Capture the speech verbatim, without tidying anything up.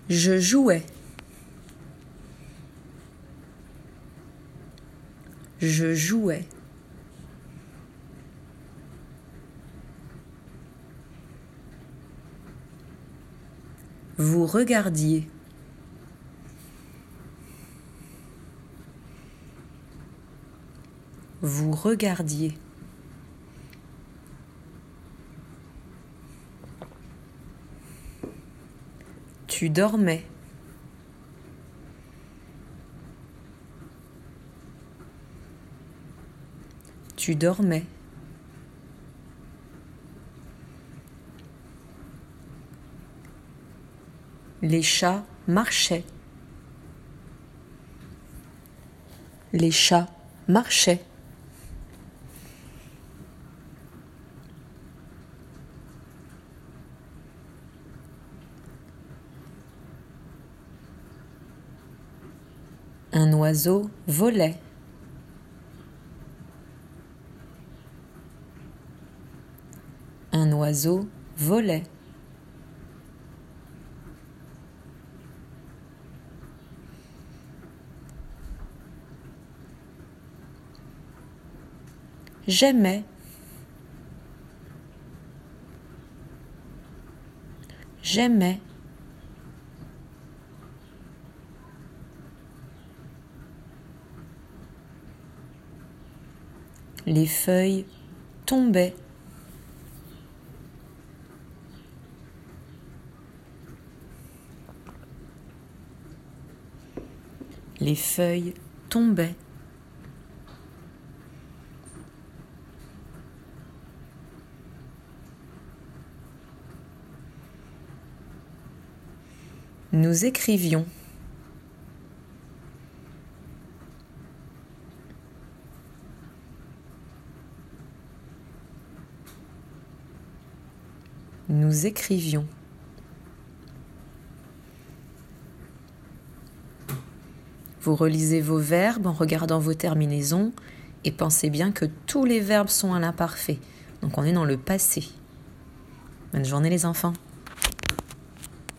Je jouais. Je jouais. Vous regardiez. Vous regardiez. Tu dormais. Tu dormais. Les chats marchaient. Les chats marchaient. Un oiseau volait. Un oiseau volait. J'aimais. J'aimais. Les feuilles tombaient. Les feuilles tombaient. Nous écrivions. Nous écrivions. Vous relisez vos verbes en regardant vos terminaisons et pensez bien que tous les verbes sont à l'imparfait. Donc on est dans le passé. Bonne journée les enfants.